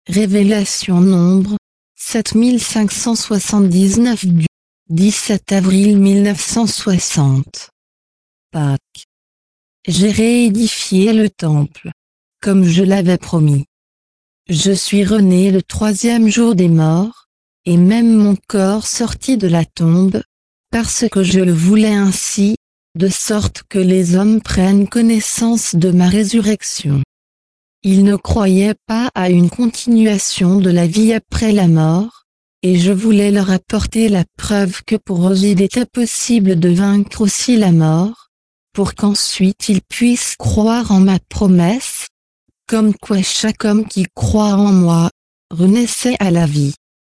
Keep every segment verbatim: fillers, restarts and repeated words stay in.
Révélation nombre sept mille cinq cent soixante-dix-neuf du dix-sept avril mille neuf cent soixante. Pâques. J'ai réédifié le temple, comme je l'avais promis. Je suis rené le troisième jour des morts, et même mon corps sortit de la tombe, parce que je le voulais ainsi, de sorte que les hommes prennent connaissance de ma résurrection. Ils ne croyaient pas à une continuation de la vie après la mort, et je voulais leur apporter la preuve que pour eux il était possible de vaincre aussi la mort, pour qu'ensuite ils puissent croire en ma promesse, comme quoi chaque homme qui croit en moi, renaissait à la vie.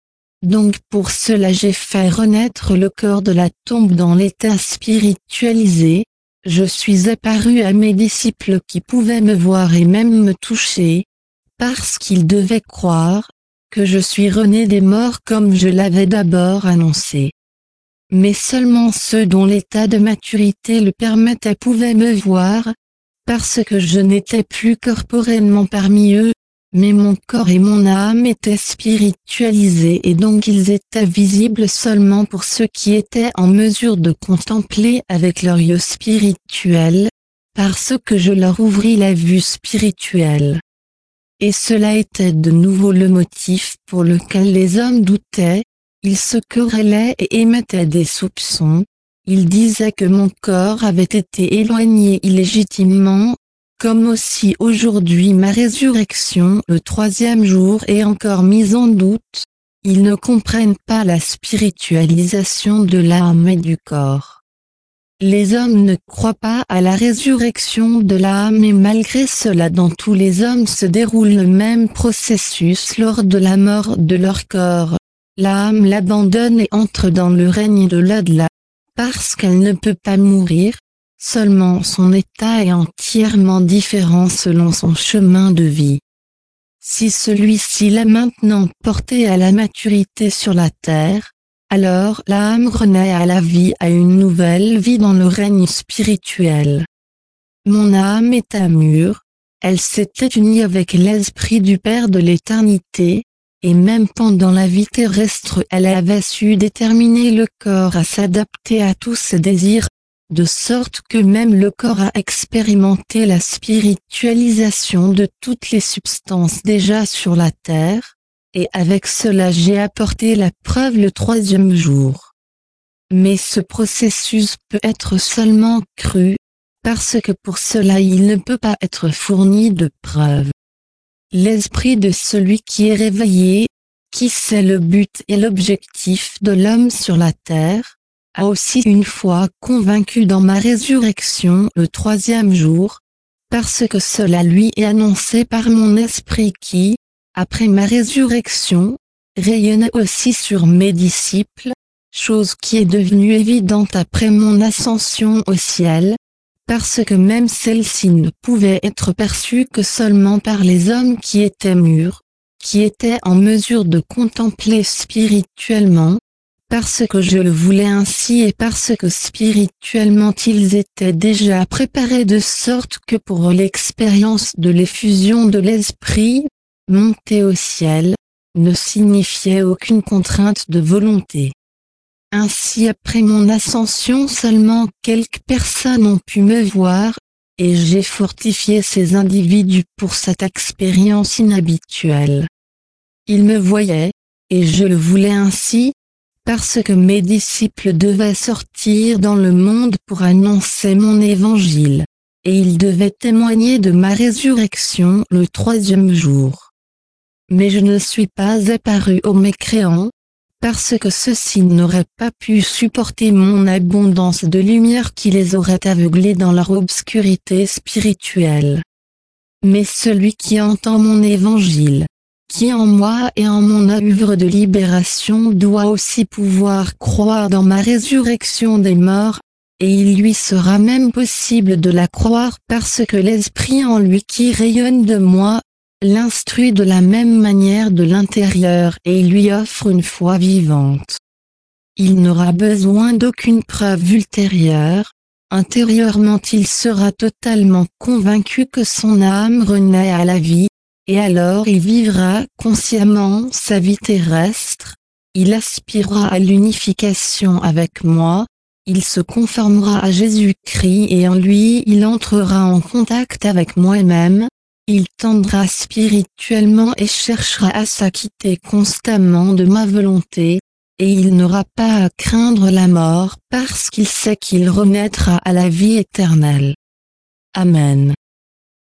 Donc pour cela j'ai fait renaître le corps de la tombe dans l'état spiritualisé. Je suis apparu à mes disciples qui pouvaient me voir et même me toucher, parce qu'ils devaient croire que je suis rené des morts comme je l'avais d'abord annoncé. Mais seulement ceux dont l'état de maturité le permettait pouvaient me voir, parce que je n'étais plus corporellement parmi eux, mais mon corps et mon âme étaient spiritualisés et donc ils étaient visibles seulement pour ceux qui étaient en mesure de contempler avec leurs yeux spirituels, parce que je leur ouvris la vue spirituelle. Et cela était de nouveau le motif pour lequel les hommes doutaient, ils se querellaient et émettaient des soupçons, ils disaient que mon corps avait été éloigné illégitimement, comme aussi aujourd'hui ma résurrection le troisième jour est encore mise en doute, ils ne comprennent pas la spiritualisation de l'âme et du corps. Les hommes ne croient pas à la résurrection de l'âme et malgré cela dans tous les hommes se déroule le même processus lors de la mort de leur corps. L'âme l'abandonne et entre dans le règne de l'au-delà, parce qu'elle ne peut pas mourir. Seulement son état est entièrement différent selon son chemin de vie. Si celui-ci l'a maintenant porté à la maturité sur la terre, alors l'âme renaît à la vie, à une nouvelle vie dans le règne spirituel. Mon âme est mûre, elle s'était unie avec l'esprit du Père de l'éternité, et même pendant la vie terrestre elle avait su déterminer le corps à s'adapter à tous ses désirs, de sorte que même le corps a expérimenté la spiritualisation de toutes les substances déjà sur la terre, et avec cela j'ai apporté la preuve le troisième jour. Mais ce processus peut être seulement cru, parce que pour cela il ne peut pas être fourni de preuves. L'esprit de celui qui est réveillé, qui sait le but et l'objectif de l'homme sur la terre, a aussi une fois convaincu dans ma résurrection le troisième jour, parce que cela lui est annoncé par mon esprit qui, après ma résurrection, rayonnait aussi sur mes disciples, chose qui est devenue évidente après mon ascension au ciel, parce que même celle-ci ne pouvait être perçue que seulement par les hommes qui étaient mûrs, qui étaient en mesure de contempler spirituellement, parce que je le voulais ainsi et parce que spirituellement ils étaient déjà préparés de sorte que pour l'expérience de l'effusion de l'esprit, monter au ciel, ne signifiait aucune contrainte de volonté. Ainsi après mon ascension seulement quelques personnes ont pu me voir, et j'ai fortifié ces individus pour cette expérience inhabituelle. Ils me voyaient, et je le voulais ainsi, parce que mes disciples devaient sortir dans le monde pour annoncer mon évangile, et ils devaient témoigner de ma résurrection le troisième jour. Mais je ne suis pas apparu aux mécréants, parce que ceux-ci n'auraient pas pu supporter mon abondance de lumière qui les aurait aveuglés dans leur obscurité spirituelle. Mais celui qui entend mon évangile, qui en moi et en mon œuvre de libération doit aussi pouvoir croire dans ma résurrection des morts, et il lui sera même possible de la croire parce que l'esprit en lui qui rayonne de moi, l'instruit de la même manière de l'intérieur et lui offre une foi vivante. Il n'aura besoin d'aucune preuve ultérieure, intérieurement il sera totalement convaincu que son âme renaît à la vie, et alors il vivra consciemment sa vie terrestre, il aspirera à l'unification avec moi, il se conformera à Jésus-Christ et en lui il entrera en contact avec moi-même, il tendra spirituellement et cherchera à s'acquitter constamment de ma volonté, et il n'aura pas à craindre la mort parce qu'il sait qu'il renaîtra à la vie éternelle. Amen.